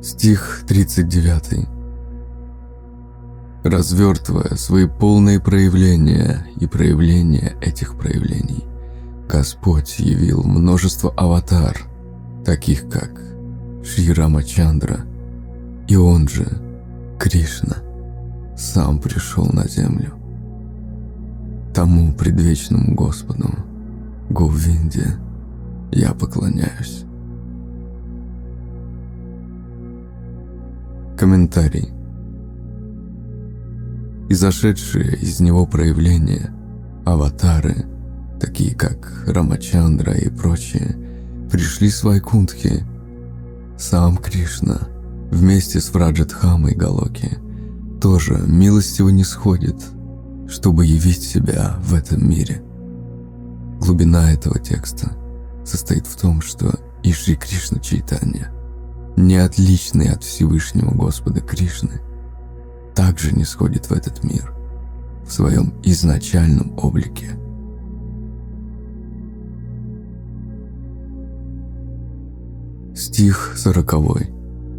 Стих 39. Развертывая свои полные проявления и проявления этих проявлений, Господь явил множество аватар, таких как Шри Рамачандра, и он же, Кришна, сам пришел на землю. Тому предвечному Господу, Говинде, я поклоняюсь. Комментарий. Изошедшие из него проявления, аватары, такие как Рамачандра и прочие, пришли с Вайкунтхи. Сам Кришна вместе с Враджадхамой Галоки тоже милостиво нисходит, чтобы явить себя в этом мире. Глубина этого текста состоит в том, что и Шри Кришна Чайтанья, не отличный от Всевышнего Господа Кришны, также нисходит в этот мир в своем изначальном облике. Стих 40.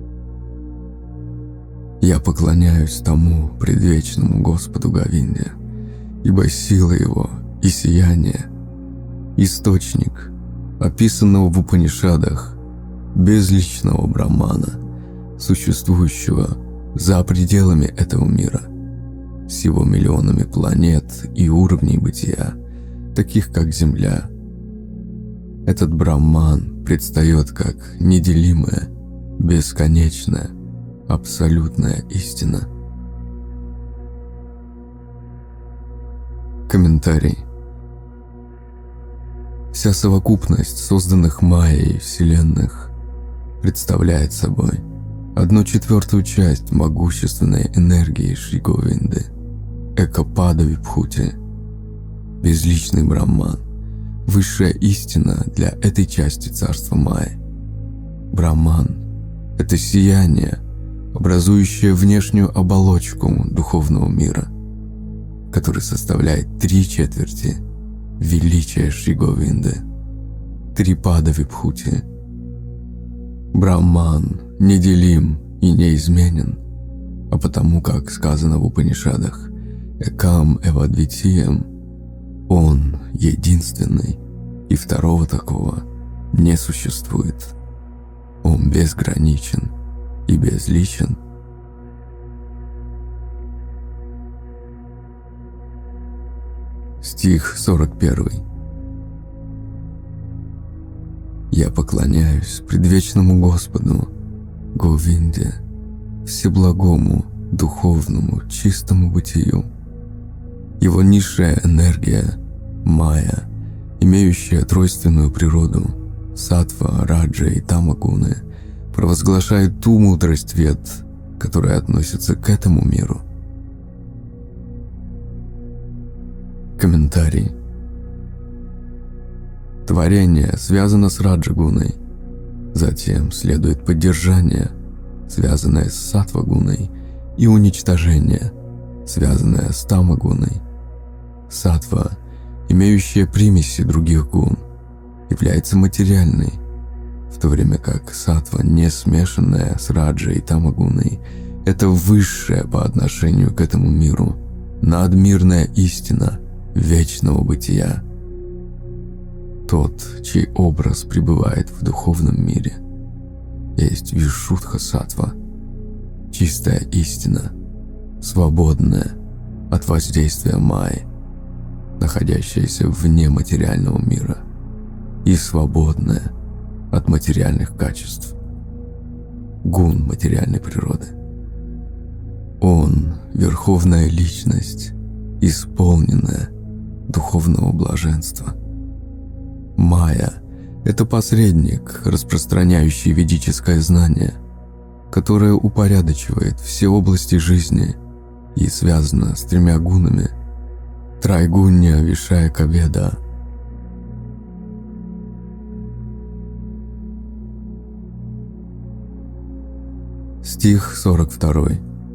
«Я поклоняюсь тому предвечному Господу Говинде, ибо сила его и сияние, источник, описанного в Упанишадах, безличного Брахмана, существующего за пределами этого мира, с его миллионами планет и уровней бытия, таких как Земля. Этот Брахман предстает как неделимая, бесконечная, абсолютная истина». Комментарий. Вся совокупность созданных Майей вселенных представляет собой 1/4 часть могущественной энергии Шри Говинды, Экапада Вибхути, безличный Брахман, высшая истина для этой части царства Майи. Брахман – это сияние, образующее внешнюю оболочку духовного мира, который составляет 3/4 величия Шри Говинды, Трипада Вибхути. Брахман неделим и неизменен, а потому, как сказано в Упанишадах, «Экам эвадвитием», он единственный, и второго такого не существует. Он безграничен и безличен. Стих 41. «Я поклоняюсь предвечному Господу, Говинде, всеблагому, духовному, чистому бытию. Его низшая энергия, майя, имеющая тройственную природу, саттва, раджа и тамагуны, провозглашает ту мудрость вед, которая относится к этому миру». Комментарий. Творение связано с раджагуной, затем следует поддержание, связанное с саттвагуной, и уничтожение, связанное с тамагуной. Саттва, имеющая примеси других гун, является материальной, в то время как саттва, не смешанная с раджей и тамагуной, это высшая по отношению к этому миру, надмирная истина вечного бытия. Тот, чей образ пребывает в духовном мире, есть Вишудха Саттва, чистая истина, свободная от воздействия майи, находящаяся вне материального мира и свободная от материальных качеств, гун материальной природы. Он – верховная личность, исполненная духовного блаженства. Майя – это посредник, распространяющий ведическое знание, которое упорядочивает все области жизни и связано с 3 гунами – Трайгунья Вишаяка Веда. Стих 42.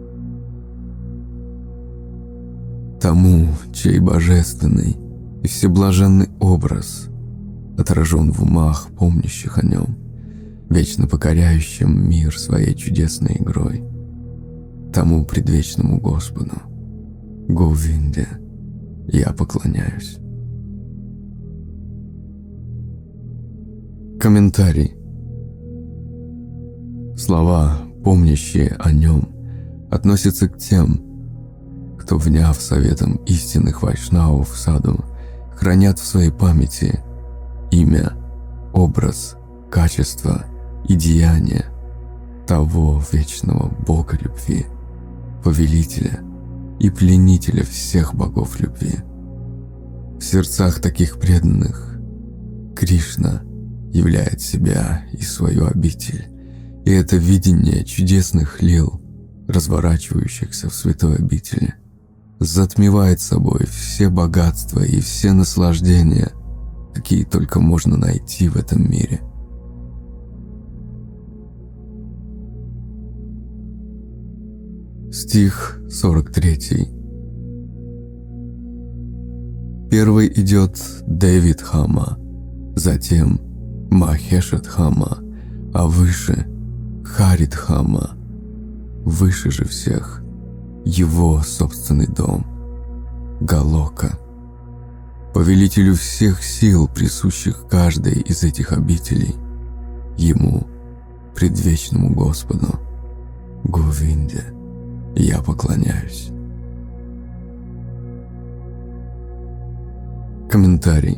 Тому, чей божественный и всеблаженный образ отражен в умах, помнящих о нем, вечно покоряющим мир своей чудесной игрой, тому предвечному Господу, Говинде, я поклоняюсь. Комментарий. Слова, помнящие о нем, относятся к тем, кто, вняв советом истинных вайшнавов в саду, хранят в своей памяти имя, образ, качество и деяния того вечного Бога любви, повелителя и пленителя всех богов любви. В сердцах таких преданных Кришна являет себя и свою обитель, и это видение чудесных лил, разворачивающихся в святой обители, затмевает собой все богатства и все наслаждения, какие только можно найти в этом мире. Стих 43. Первый идет Девидхама, затем Махешатхама, а выше Харидхама. Выше же всех его собственный дом, Галока. Повелителю всех сил, присущих каждой из этих обителей, ему, предвечному Господу, Говинде, я поклоняюсь. Комментарий.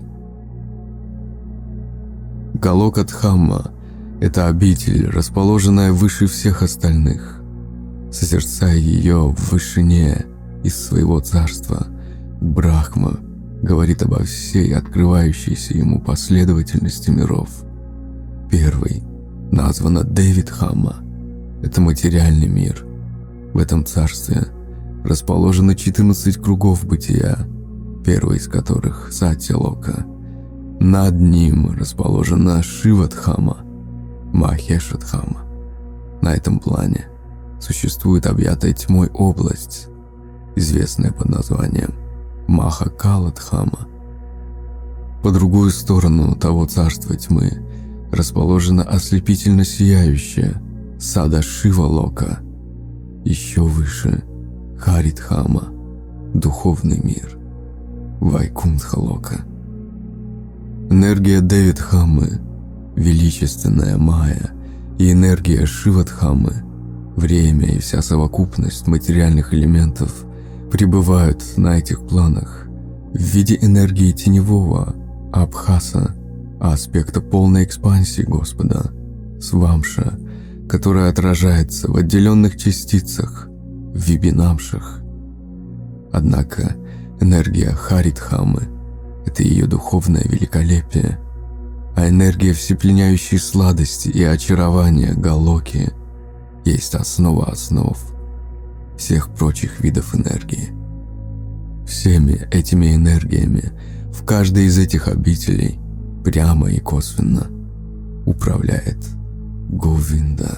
Галока-дхамма – это обитель, расположенная выше всех остальных. Созерцая ее в вышине из своего царства, Брахма говорит обо всей открывающейся ему последовательности миров. Первый названа Девидхамма – это материальный мир. В этом царстве расположено 14 кругов бытия, первый из которых – Сатья-лока. Над ним расположена Шивадхама, Махешадхама. На этом плане существует объятая тьмой область, известная под названием Махакаладхама. По другую сторону того царства тьмы расположена ослепительно сияющая Сада-Шива-лока. Еще выше Харидхама, духовный мир, Вайкунтха-лока. Энергия Девидхаммы, величественная Майя, и энергия Шивадхаммы, время и вся совокупность материальных элементов пребывают на этих планах в виде энергии теневого Абхаса, аспекта полной экспансии Господа, Свамша, которая отражается в отделенных частицах, в вибинамшах. Однако энергия Харидхаммы – это ее духовное великолепие, а энергия всепленяющей сладости и очарования Галоки есть основа основ всех прочих видов энергии. Всеми этими энергиями в каждой из этих обителей прямо и косвенно управляет Говинда.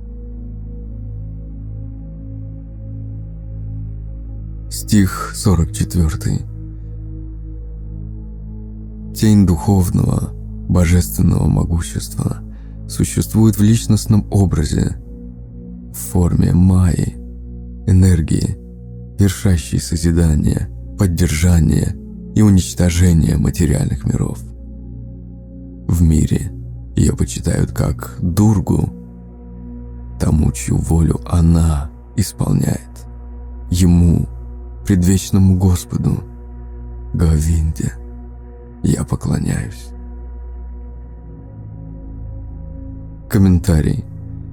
Стих 44. Тень духовного, божественного могущества существует в личностном образе, в форме Майи, энергии, вершащей созидание, поддержание и уничтожение материальных миров. В мире ее почитают как Дургу, тому, чью волю она исполняет, ему, предвечному Господу, Говинде, я поклоняюсь. Комментарий.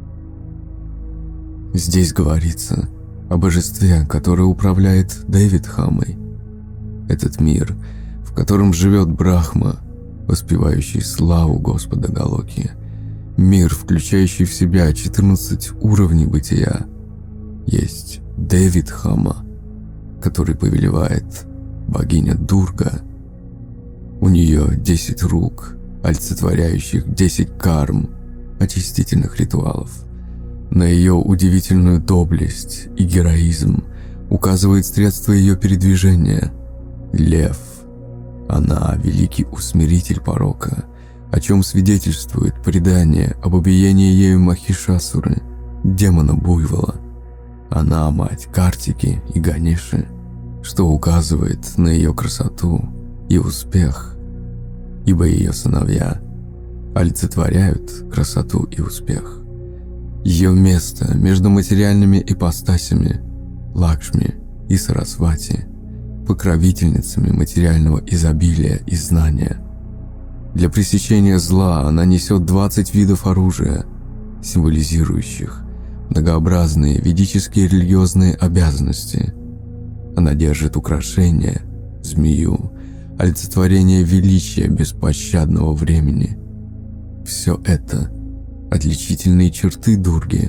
Здесь говорится о божестве, которое управляет Девидхаммой. Этот мир, в котором живет Брахма, воспевающий славу Господа Галоки, мир, включающий в себя 14 уровней бытия, есть Девидхамма, который повелевает богиня Дурга. У нее 10 рук, олицетворяющих 10 карм, очистительных ритуалов. На ее удивительную доблесть и героизм указывает средство ее передвижения – лев. Она – великий усмиритель порока, о чем свидетельствует предание об убиении ею Махишасуры, демона-буйвола. Она мать Картики и Ганеши, что указывает на ее красоту и успех, ибо ее сыновья олицетворяют красоту и успех. Ее место между материальными ипостасями Лакшми и Сарасвати, покровительницами материального изобилия и знания. Для пресечения зла она несет 20 видов оружия, символизирующих многообразные ведические религиозные обязанности. Она держит украшения, змею, олицетворение величия беспощадного времени. Все это – отличительные черты Дурги.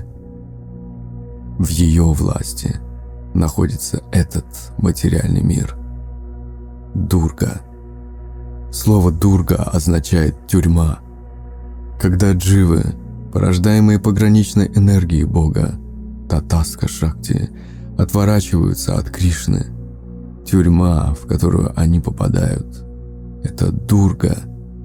В ее власти находится этот материальный мир. Дурга. Слово «дурга» означает «тюрьма». Когда дживы, порождаемые пограничной энергией Бога, Татаска Шакти, отворачиваются от Кришны, тюрьма, в которую они попадают, это Дурга.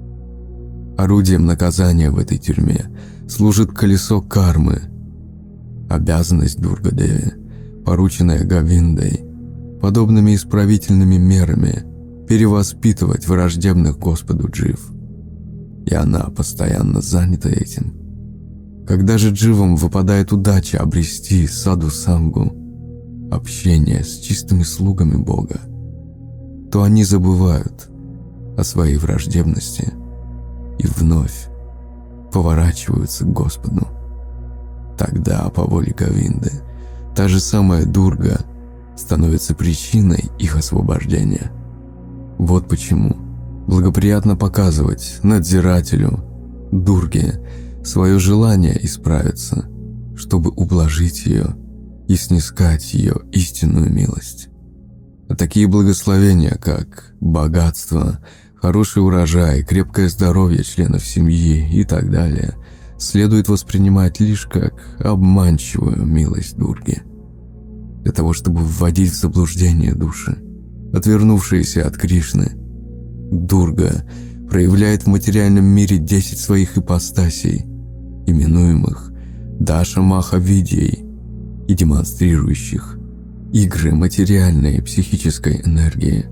Орудием наказания в этой тюрьме служит колесо кармы. Обязанность Дурга-деви, порученная Говиндой, подобными исправительными мерами перевоспитывать враждебных Господу джив. И она постоянно занята этим. Когда же дживам выпадает удача обрести саду-сангу, общение с чистыми слугами Бога, то они забывают о своей враждебности и вновь поворачиваются к Господу. Тогда, по воле Говинды, та же самая Дурга становится причиной их освобождения. Вот почему благоприятно показывать надзирателю Дурге свое желание исправиться, чтобы ублажить ее и снискать ее истинную милость. А такие благословения, как богатство, хороший урожай, крепкое здоровье членов семьи и так далее, следует воспринимать лишь как обманчивую милость Дурги, для того, чтобы вводить в заблуждение души, отвернувшиеся от Кришны. Дурга проявляет в материальном мире 10 своих ипостасей, именуемых Даша-Маха-Видьей, и демонстрирующих игры материальной и психической энергии.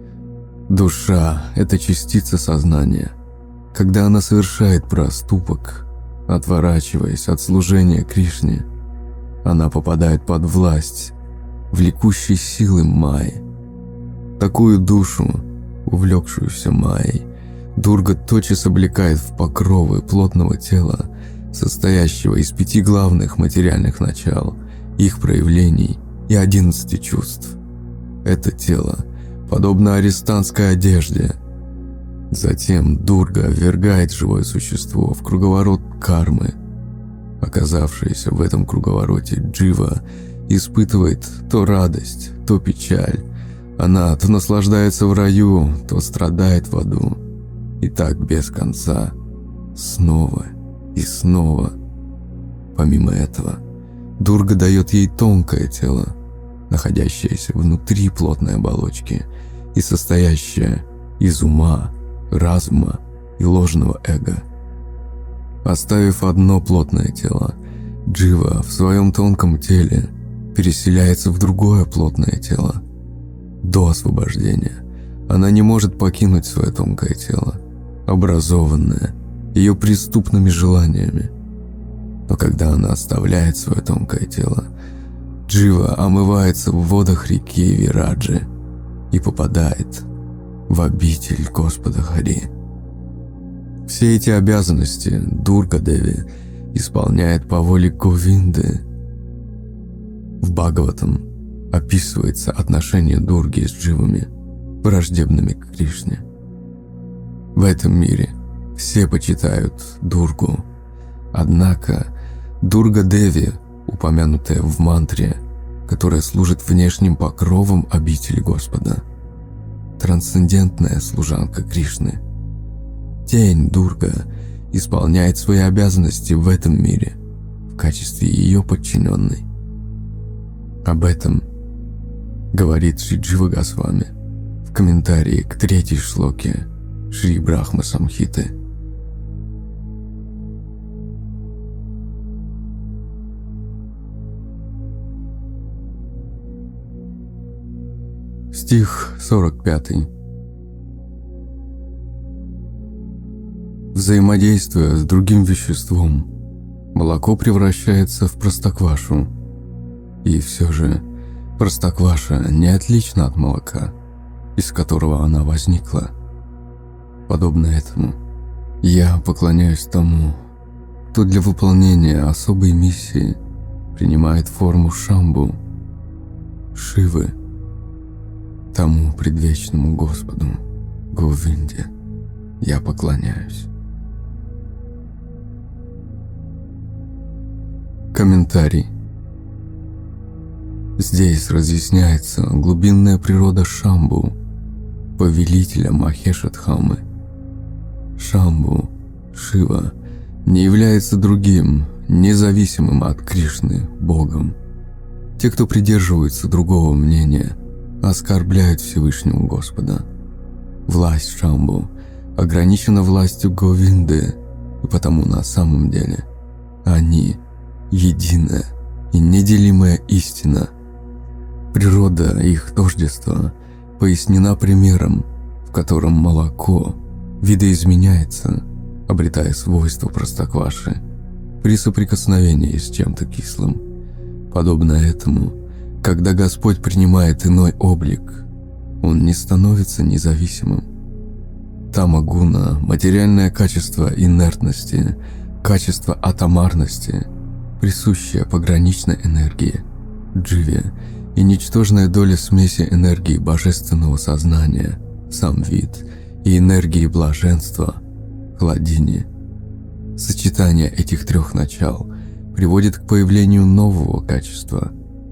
Душа – это частица сознания. Когда она совершает проступок, отворачиваясь от служения Кришне, она попадает под власть влекущей силы Майи. Такую душу, увлекшуюся Майей, Дурга тотчас облекает в покровы плотного тела, состоящего из 5 главных материальных начал, их проявлений и 11 чувств. Это тело подобно арестантской одежде. Затем Дурга ввергает живое существо в круговорот кармы. Оказавшаяся в этом круговороте джива испытывает то радость, то печаль. Она то наслаждается в раю, то страдает в аду. И так без конца, снова и снова. Помимо этого, Дурга дает ей тонкое тело, находящееся внутри плотной оболочки и состоящее из ума, разума и ложного эго. Оставив одно плотное тело, джива в своем тонком теле переселяется в другое плотное тело. До освобождения она не может покинуть свое тонкое тело, образованное ее преступными желаниями. Но когда она оставляет свое тонкое тело, джива омывается в водах реки Вираджи и попадает в обитель Господа Хари. Все эти обязанности Дурга-деви исполняет по воле Говинды. В Бхагаватам описывается отношение Дурги с дживами, враждебными к Кришне. В этом мире все почитают Дургу, однако Дурга-деви, упомянутая в мантре, которая служит внешним покровом обители Господа, трансцендентная служанка Кришны. Тень Дурга исполняет свои обязанности в этом мире в качестве ее подчиненной. Об этом говорит Шри Джива Госвами в комментарии к 3-й шлоке Шри Брахма Самхиты. Стих 45. Взаимодействуя с другим веществом, молоко превращается в простоквашу. И все же простокваша не отлична от молока, из которого она возникла. Подобно этому, я поклоняюсь тому, кто для выполнения особой миссии принимает форму Шамбу, Шивы, тому предвечному Господу, Говинде, я поклоняюсь. Комментарий. Здесь разъясняется глубинная природа Шамбу, повелителя Махешатхамы. Шамбу, Шива, не является другим, независимым от Кришны, Богом. Те, кто придерживается другого мнения, оскорбляют Всевышнего Господа. Власть Шамбу ограничена властью Говинды, и потому на самом деле они – единая и неделимая истина. Природа их тождества пояснена примером, в котором молоко видоизменяется, обретая свойства простокваши при соприкосновении с чем-то кислым. Подобно этому, когда Господь принимает иной облик, Он не становится независимым. Тамагуна – материальное качество инертности, качество атомарности, присущее пограничной энергии, дживе, и ничтожная доля смеси энергии божественного сознания, сам вид, и энергии блаженства, хладини. Сочетание этих трех начал приводит к появлению нового качества.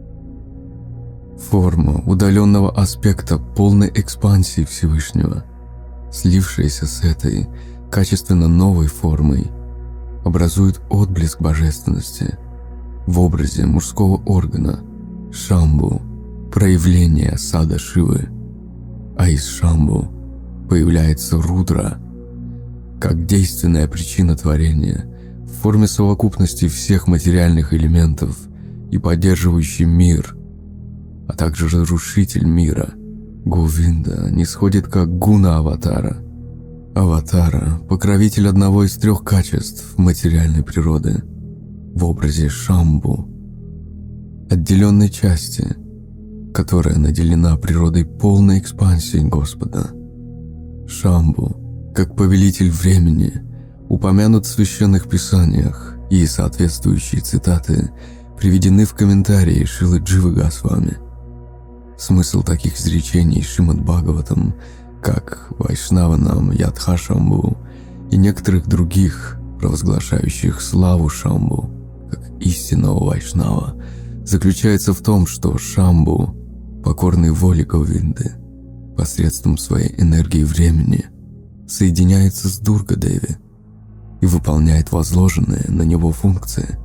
Форма удаленного аспекта полной экспансии Всевышнего, слившаяся с этой качественно новой формой, образует отблеск божественности в образе мужского органа Шамбу, проявление сада Шивы, а из Шамбу появляется Рудра, как действенная причина творения в форме совокупности всех материальных элементов и поддерживающий мир, а также разрушитель мира. Говинда нисходит как гуна аватара. Аватара – покровитель одного из трех качеств материальной природы в образе Шамбу, отделенной части, которая наделена природой полной экспансии Господа. Шамбу, как повелитель времени, упомянут в священных писаниях, и соответствующие цитаты приведены в комментарии Шрилы Дживы Госвами. Смысл таких изречений Шримад Бхагаватам, как Вайшнаванам Ядха Шамбу и некоторых других, провозглашающих славу Шамбу, как истинного Вайшнава, заключается в том, что Шамбу, покорный воле Говинды, посредством своей энергии времени, соединяется с Дурга-деви и выполняет возложенные на него функции.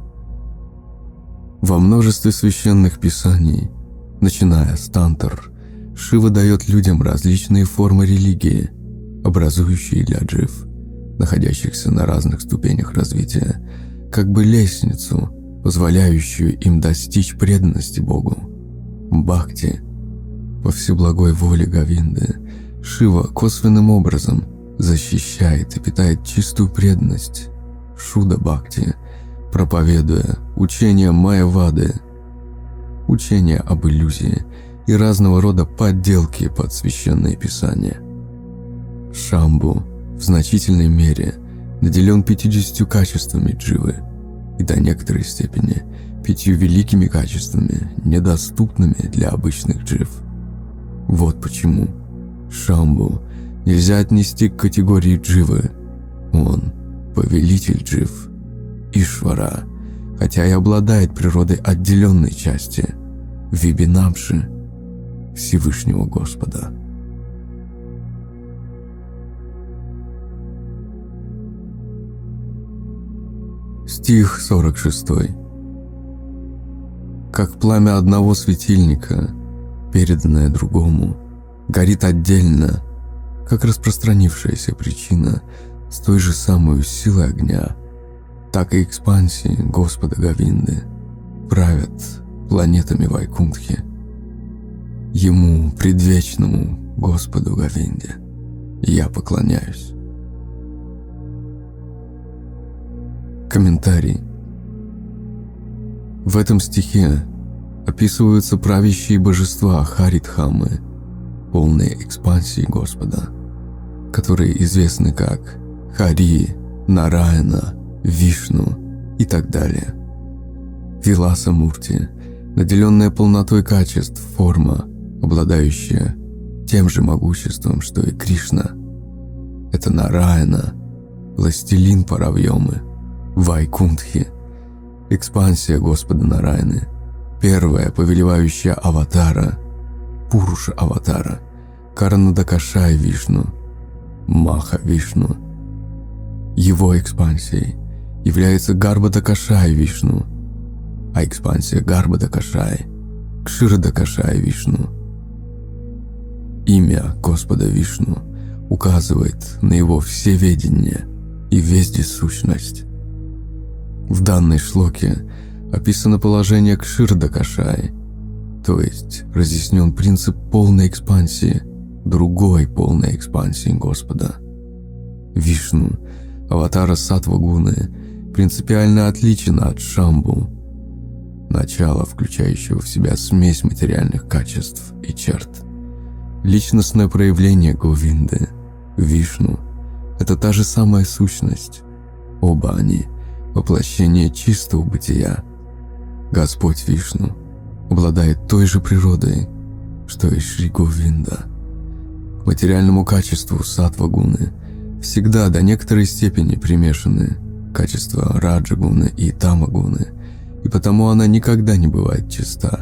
Во множестве священных писаний, начиная с Тантр, Шива дает людям различные формы религии, образующие для джив, находящихся на разных ступенях развития, как бы лестницу, позволяющую им достичь преданности Богу. Бхакти. По всеблагой воле Говинды, Шива косвенным образом защищает и питает чистую преданность Шуда Бхакти, проповедуя учение Майявады, учение об иллюзии и разного рода подделки под священные писания. Шамбу в значительной мере наделен 50 качествами дживы и до некоторой степени 5 великими качествами, недоступными для обычных джив. Вот почему Шамбу нельзя отнести к категории дживы. Он повелитель джив, Ишвара, хотя и обладает природой отделенной части, Вибинамши, Всевышнего Господа. Стих 46. Как пламя одного светильника, переданное другому, горит отдельно, как распространившаяся причина с той же самой силой огня, так и экспансии Господа Говинды правят планетами Вайкунтхи. Ему, предвечному Господу Говинде, я поклоняюсь. Комментарий. В этом стихе описываются правящие божества Харидхаммы, полные экспансии Господа, которые известны как Хари, Нараяна, Вишну и так далее. Виласа Мурти, наделенная полнотой качеств форма, обладающая тем же могуществом, что и Кришна. Это Нараяна, властелин Паравьомы, Вайкунтхи, экспансия Господа Нараяны, первая повелевающая аватара, Пуруша аватара, Каранадакашай Вишну, Маха Вишну. Его экспансией является Гарбадакашай Вишну, а экспансия Гарбадакашай – Кширадакашай Вишну. Имя Господа Вишну указывает на его всеведение и вездесущность. В данной шлоке описано положение Кширадакашай, то есть разъяснен принцип полной экспансии, другой полной экспансии Господа. Вишну, аватара Саттва-гуны, принципиально отличен от Шамбу, начала, включающего в себя смесь материальных качеств и черт. Личностное проявление Говинды, Вишну, это та же самая сущность. Оба они – воплощение чистого бытия. Господь Вишну обладает той же природой, что и Шри Говинда. К материальному качеству Саттва-гуны всегда до некоторой степени примешаны качества Раджа-гуны и Тама-гуны, и потому она никогда не бывает чиста.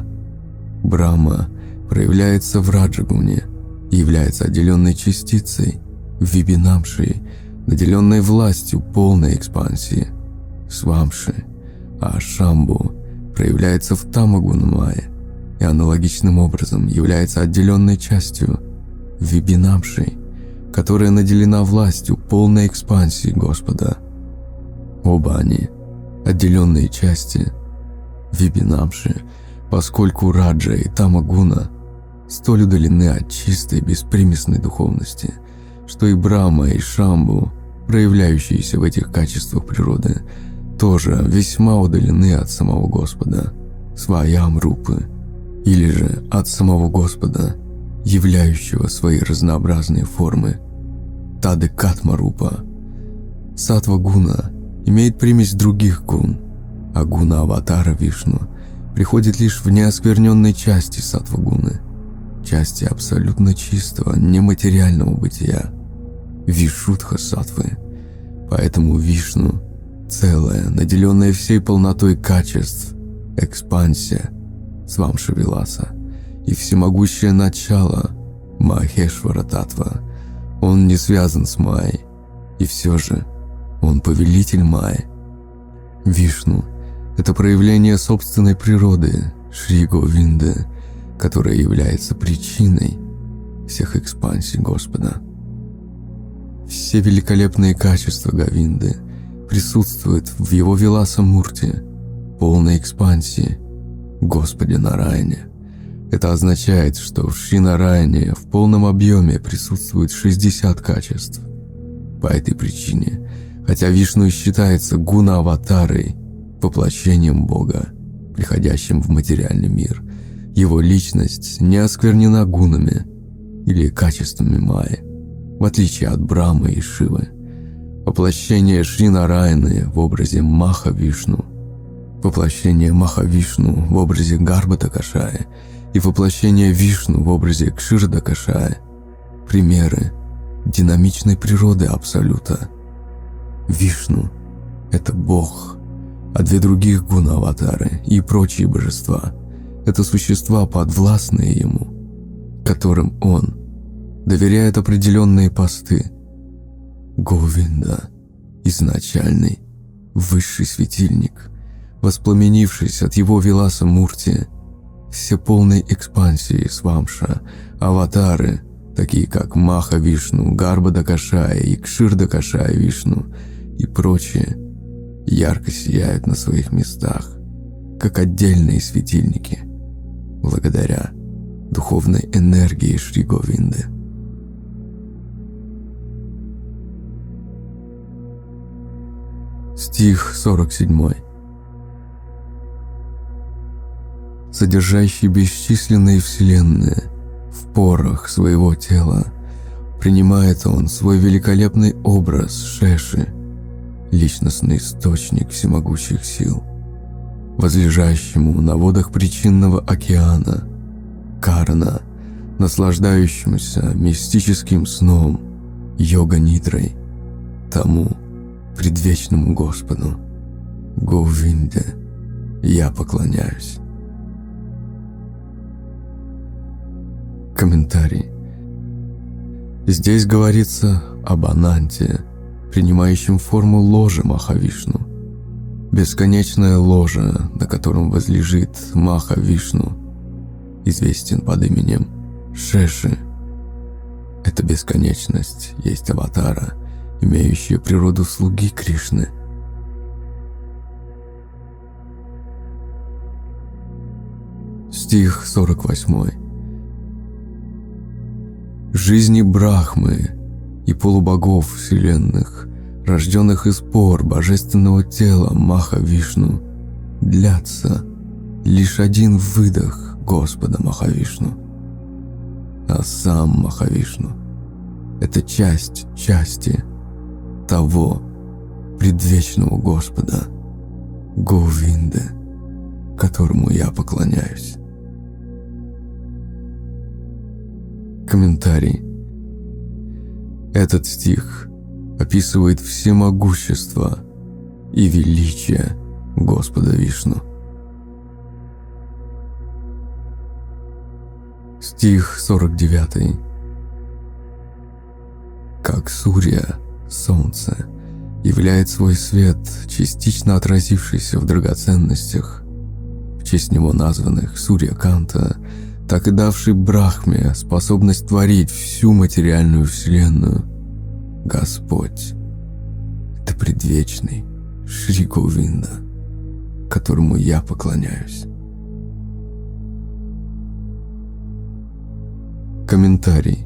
Брахма проявляется в Раджа-гуне и является отделенной частицей, Вибинамшей, наделенной властью полной экспансии, Свамши, а Шамбу проявляется в Тамагунамае и аналогичным образом является отделенной частью, Вибинамшей, которая наделена властью полной экспансии Господа. Оба они – отделенные части, Вибинамши, поскольку Раджа и Тамагуна столь удалены от чистой беспримесной духовности, что и Брахма, и Шамбу, проявляющиеся в этих качествах природы, тоже весьма удалены от самого Господа, Сваям-рупы, или же от самого Господа, являющего свои разнообразные формы, Тады-катма-рупа. Саттва-гуна имеет примесь других гун, а гуна аватара Вишну приходит лишь в неоскверненной части Саттва-гуны, части абсолютно чистого, нематериального бытия, Вишудха-саттвы. Поэтому Вишну – целая, наделенная всей полнотой качеств, экспансия, Свамша-виласа, и всемогущее начало, Махешвара-татва. Он не связан с Майей, и все же он повелитель Майи. Вишну – это проявление собственной природы, Шри Говинды, которая является причиной всех экспансий Господа. Все великолепные качества Говинды присутствуют в его Виласа-мурти, полной экспансии, Господе Нараяне. Это означает, что в Шри-Нараяне в полном объеме присутствует 60 качеств. По этой причине, хотя Вишну считается гуна-аватарой, воплощением Бога, приходящим в материальный мир, его личность не осквернена гунами или качествами Майи, в отличие от Брахмы и Шивы. Воплощение Шри-Нараяны в образе Маха-Вишну, воплощение Маха-Вишну в образе Гарбадакашая и воплощение Вишну в образе Кширадакашая – примеры динамичной природы Абсолюта. Вишну – это Бог, а две других гуна-аватары и прочие божества – это существа, подвластные ему, которым он доверяет определенные посты. Говинда – изначальный, высший светильник, воспламенившись от его Виласа-мурти, все полной экспансии Свамша, аватары, такие как Маха-Вишну, Гарбадакашая и Кширдакашая Вишну и прочие, ярко сияют на своих местах, как отдельные светильники, благодаря духовной энергии Шри Говинды. Стих 47. Содержащий бесчисленные вселенные в порах своего тела, принимает он свой великолепный образ Шеши, личностный источник всемогущих сил, возлежащему на водах причинного океана, Карна, наслаждающемуся мистическим сном, йога-нидрой, тому предвечному Господу, Говинде, я поклоняюсь. Комментарий. Здесь говорится об Ананте, принимающем форму ложа Махавишну. Бесконечное ложе, на котором возлежит Махавишну, известен под именем Шеши. Эта бесконечность есть аватара, имеющая природу слуги Кришны. Стих 48. Жизни Брахмы и полубогов вселенных, рожденных из пор божественного тела Махавишну, длятся лишь один выдох Господа Махавишну. А сам Махавишну – это часть части того предвечного Господа, Говинды, которому я поклоняюсь. Комментарий. Этот стих описывает всемогущество и величие Господа Вишну. Стих 49. Как Сурья, солнце, являет свой свет, частично отразившийся в драгоценностях, в честь него названных Сурья-канта, так и давший Брахме способность творить всю материальную вселенную, Господь – это предвечный Шри Говинда, которому я поклоняюсь. Комментарий.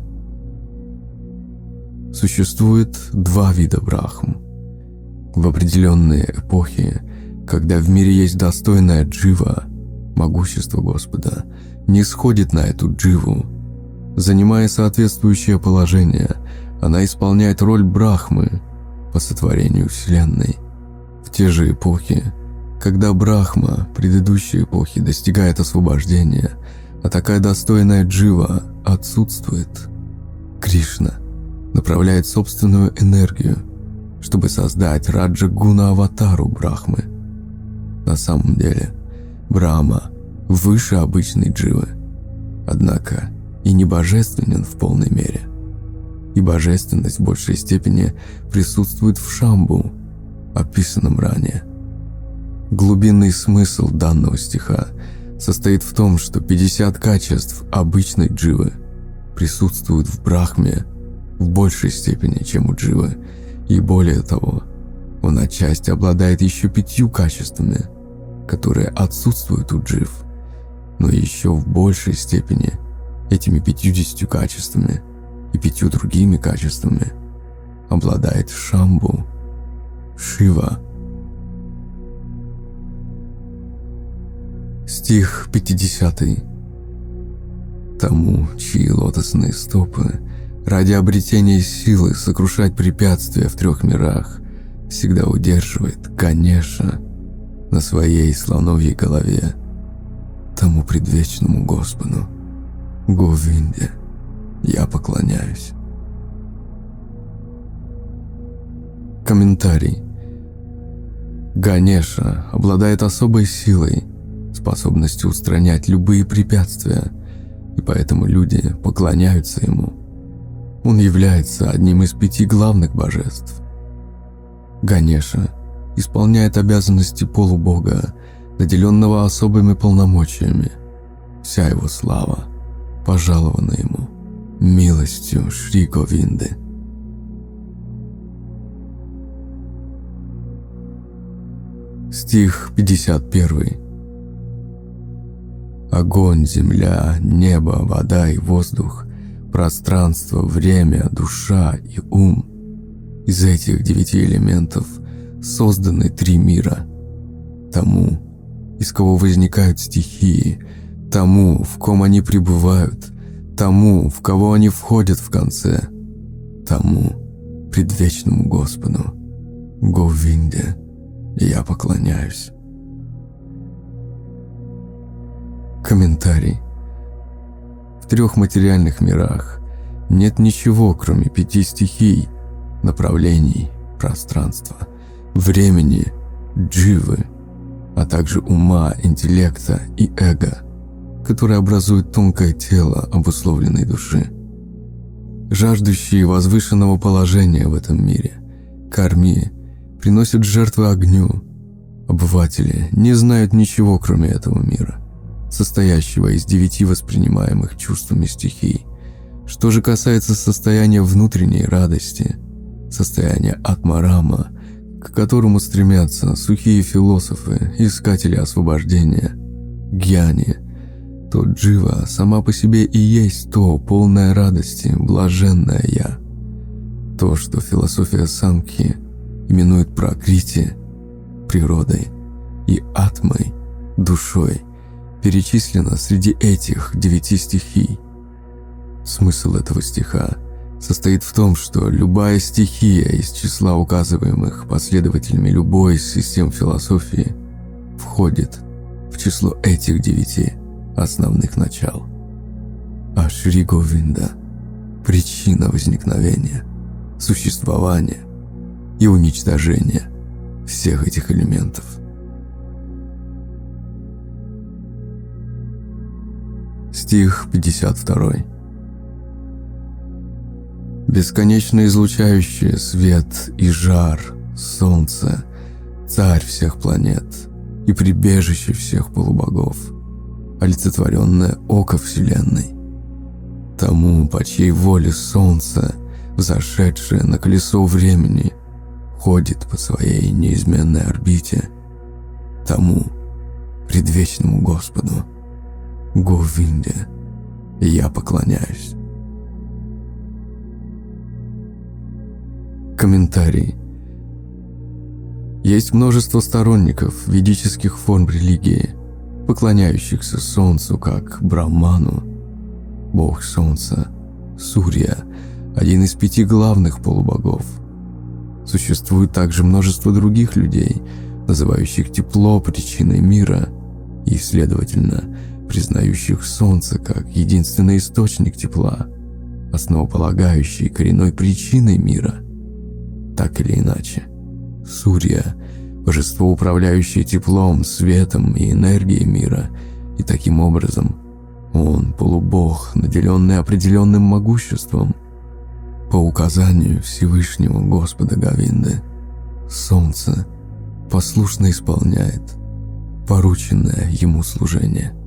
Существует два вида Брахм. В определенные эпохи, когда в мире есть достойная джива, могущество Господа не сходит на эту дживу. Занимая соответствующее положение, она исполняет роль Брахмы по сотворению Вселенной. В те же эпохи, когда Брахма предыдущей эпохи достигает освобождения, а такая достойная джива отсутствует, Кришна направляет собственную энергию, чтобы создать Раджа-гуна-аватару Брахмы. На самом деле, Брахма выше обычной дживы, однако и не божественен в полной мере. И божественность в большей степени присутствует в Шамбу, описанном ранее. Глубинный смысл данного стиха состоит в том, что 50 качеств обычной дживы присутствуют в Брахме в большей степени, чем у дживы, и более того, он отчасти обладает еще 5 качествами, которые отсутствуют у джив, но еще в большей степени этими 50 качествами и 5 другими качествами обладает Шамбу, Шива. Стих 50. Тому, чьи лотосные стопы ради обретения силы сокрушать препятствия в 3 мирах всегда удерживает Ганеша на своей слоновьей голове, тому предвечному Господу, Говинде, я поклоняюсь. Комментарий. Ганеша обладает особой силой, способностью устранять любые препятствия, и поэтому люди поклоняются ему. Он является одним из 5 главных божеств. Ганеша исполняет обязанности полубога, наделенного особыми полномочиями. Вся его слава пожалована ему милостью Шри Говинды. Стих 51. Огонь, земля, небо, вода и воздух, пространство, время, душа и ум. Из этих 9 элементов созданы 3 мира. Тому, из кого возникают стихии, тому, в ком они пребывают, тому, в кого они входят в конце, тому, предвечному Господу, Говинде, я поклоняюсь. Комментарий. В 3 материальных мирах нет ничего, кроме 5 стихий, направлений, пространства, времени, дживы, а также ума, интеллекта и эго, которые образуют тонкое тело обусловленной души. Жаждущие возвышенного положения в этом мире, карми, приносят жертвы огню. Обыватели не знают ничего, кроме этого мира, состоящего из 9 воспринимаемых чувствами стихий. Что же касается состояния внутренней радости, состояния атмарама, к которому стремятся сухие философы, искатели освобождения, гьяни, то джива сама по себе и есть то полное радости, блаженное я. То, что философия Санкхи именует пракрити, природой, и атмой, душой, перечислено среди этих 9 стихий. Смысл этого стиха состоит в том, что любая стихия из числа указываемых последователями любой из систем философии входит в число этих 9 основных начал. А Шри Говинда – причина возникновения, существования и уничтожения всех этих элементов. Стих 52. Бесконечно излучающее свет и жар, солнце, царь всех планет и прибежище всех полубогов, олицетворенное око Вселенной. Тому, по чьей воле солнце, взошедшее на колесо времени, ходит по своей неизменной орбите, тому, предвечному Господу, Говинде, я поклоняюсь. Комментарий. Есть множество сторонников ведических форм религии, поклоняющихся Солнцу как Брахману, бог Солнца, Сурья, один из 5 главных полубогов. Существует также множество других людей, называющих тепло причиной мира и, следовательно, признающих Солнце как единственный источник тепла, основополагающий коренной причиной мира. Так или иначе, Сурья – божество, управляющее теплом, светом и энергией мира, и таким образом он полубог, наделенный определенным могуществом. По указанию Всевышнего Господа Говинды, Солнце послушно исполняет порученное ему служение.